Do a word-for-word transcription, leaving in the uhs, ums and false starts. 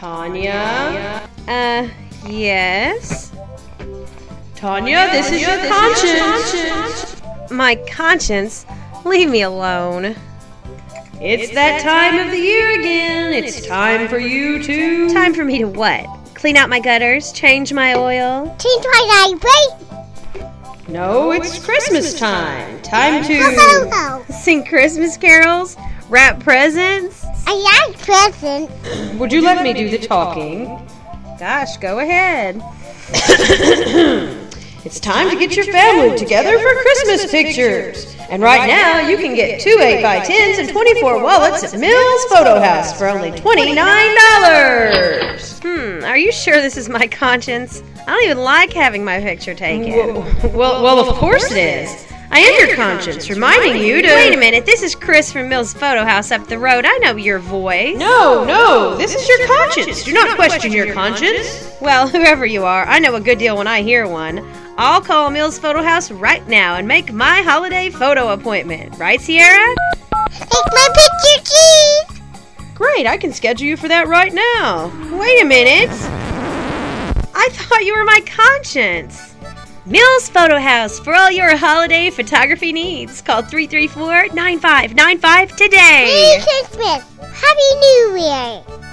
Tanya? Uh, yes? Tanya, this is your conscience. My conscience? Leave me alone. It's that time of the year again. It's time for you to... Time for me to what? Clean out my gutters? Change my oil? Change my diaper? No, it's Christmas time. Time to... Ho, ho, ho. Sing Christmas carols? Wrap presents? I like presents. Would you let me do the talking? Gosh, go ahead. It's time to get your family together for Christmas pictures. And right now, you can get two eight by tens and twenty-four wallets at Mills Photo House for only twenty-nine dollars. Hmm, are you sure this is my conscience? I don't even like having my picture taken. Well, well, of course it is. I am your conscience, reminding you to... Wait a minute, this is Chris from Mills Photo House up the road. I know your voice. No, no, this is your conscience. Do not question your conscience. Well, whoever you are, I know a good deal when I hear one. I'll call Mills Photo House right now and make my holiday photo appointment. Right, Sierra? Take my picture, please. Great, I can schedule you for that right now. Wait a minute. I thought you were my conscience. Mills Photo House for all your holiday photography needs. Call three three four, nine five nine five today. Merry Christmas. Happy New Year.